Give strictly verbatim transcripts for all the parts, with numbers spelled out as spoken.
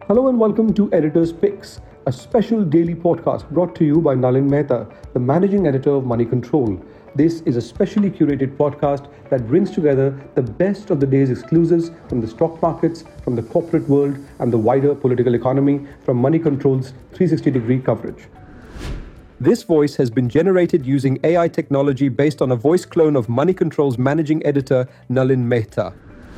Hello and welcome to Editor's Picks, a special daily podcast brought to you by Nalin Mehta, the managing editor of Money Control. This is a specially curated podcast that brings together the best of the day's exclusives from the stock markets, from the corporate world, and the wider political economy from Money Control's three sixty degree coverage. This voice has been generated using A I technology based on a voice clone of Money Control's managing editor, Nalin Mehta.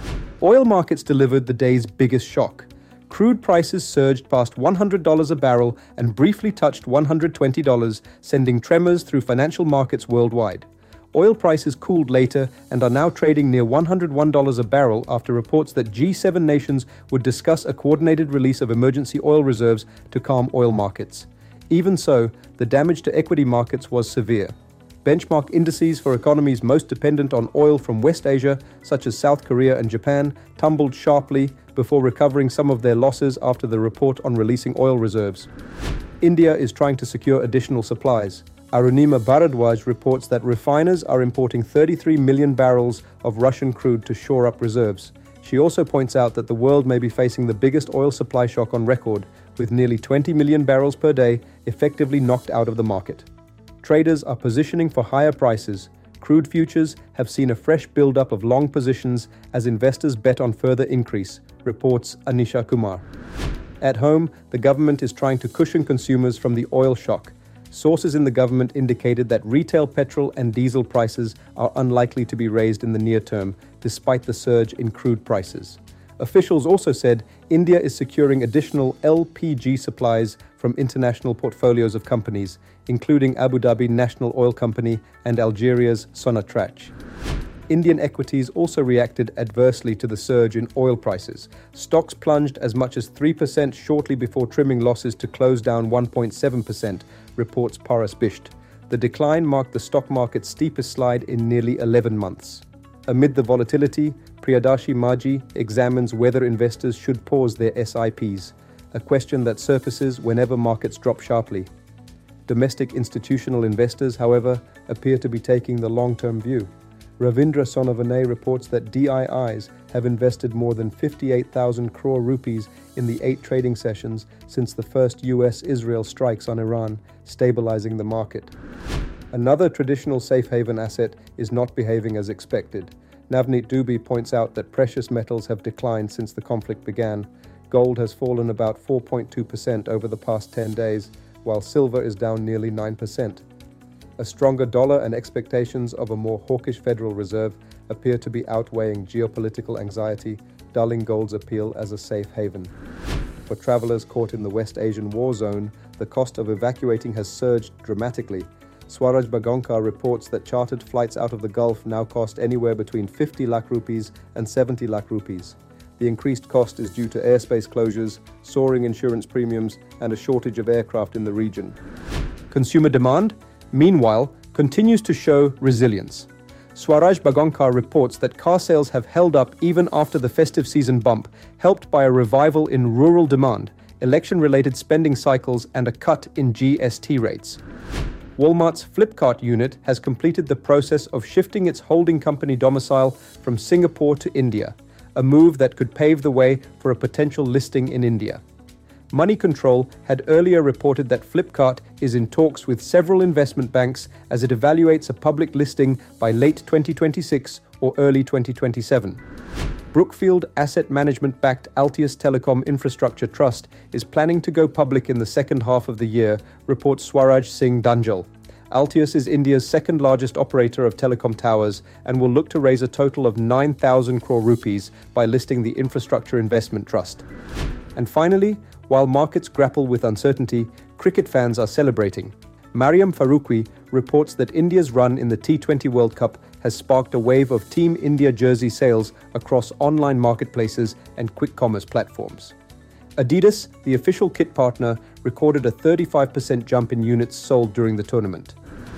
Oil markets delivered the day's biggest shock. Crude prices surged past one hundred dollars a barrel and briefly touched one hundred twenty dollars, sending tremors through financial markets worldwide. Oil prices cooled later and are now trading near one hundred one dollars a barrel after reports that G seven nations would discuss a coordinated release of emergency oil reserves to calm oil markets. Even so, the damage to equity markets was severe. Benchmark indices for economies most dependent on oil from West Asia, such as South Korea and Japan, tumbled sharply before recovering some of their losses after the report on releasing oil reserves. India is trying to secure additional supplies. Arunima Bharadwaj reports that refiners are importing thirty-three million barrels of Russian crude to shore up reserves. She also points out that the world may be facing the biggest oil supply shock on record, with nearly twenty million barrels per day effectively knocked out of the market. Traders are positioning for higher prices. Crude futures have seen a fresh build-up of long positions as investors bet on further increase, reports Anisha Kumar. At home, the government is trying to cushion consumers from the oil shock. Sources in the government indicated that retail petrol and diesel prices are unlikely to be raised in the near term, despite the surge in crude prices. Officials also said India is securing additional L P G supplies from international portfolios of companies, including Abu Dhabi National Oil Company and Algeria's Sonatrach. Indian equities also reacted adversely to the surge in oil prices. Stocks plunged as much as three percent shortly before trimming losses to close down one point seven percent, reports Paras Bisht. The decline marked the stock market's steepest slide in nearly eleven months. Amid the volatility, Priyadashi Maji examines whether investors should pause their S I Ps, a question that surfaces whenever markets drop sharply. Domestic institutional investors, however, appear to be taking the long-term view. Ravindra Sonavaney reports that D I Is have invested more than fifty-eight thousand crore rupees in the eight trading sessions since the first U S Israel strikes on Iran, stabilizing the market. Another traditional safe haven asset is not behaving as expected. Navneet Dubey points out that precious metals have declined since the conflict began. Gold has fallen about four point two percent over the past ten days, while silver is down nearly nine percent. A stronger dollar and expectations of a more hawkish Federal Reserve appear to be outweighing geopolitical anxiety, dulling gold's appeal as a safe haven. For travelers caught in the West Asian war zone, the cost of evacuating has surged dramatically. Swaraj Bagonkar reports that chartered flights out of the Gulf now cost anywhere between fifty lakh rupees and seventy lakh rupees. The increased cost is due to airspace closures, soaring insurance premiums, and a shortage of aircraft in the region. Consumer demand, meanwhile, continues to show resilience. Swaraj Bagonkar reports that car sales have held up even after the festive season bump, helped by a revival in rural demand, election-related spending cycles, and a cut in G S T rates. Walmart's Flipkart unit has completed the process of shifting its holding company domicile from Singapore to India, a move that could pave the way for a potential listing in India. Money Control had earlier reported that Flipkart is in talks with several investment banks as it evaluates a public listing by late twenty twenty-six or early twenty twenty-seven. Brookfield Asset Management-backed Altius Telecom Infrastructure Trust is planning to go public in the second half of the year, reports Swaraj Singh Danjal. Altius is India's second largest operator of telecom towers and will look to raise a total of nine thousand crore rupees by listing the Infrastructure Investment Trust. And finally, while markets grapple with uncertainty, cricket fans are celebrating. Mariam Faruqui reports that India's run in the T twenty World Cup has sparked a wave of Team India jersey sales across online marketplaces and quick commerce platforms. Adidas, the official kit partner, recorded a thirty-five percent jump in units sold during the tournament.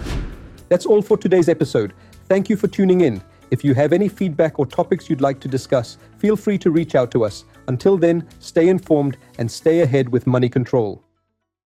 That's all for today's episode. Thank you for tuning in. If you have any feedback or topics you'd like to discuss, feel free to reach out to us. Until then, stay informed and stay ahead with Money Control.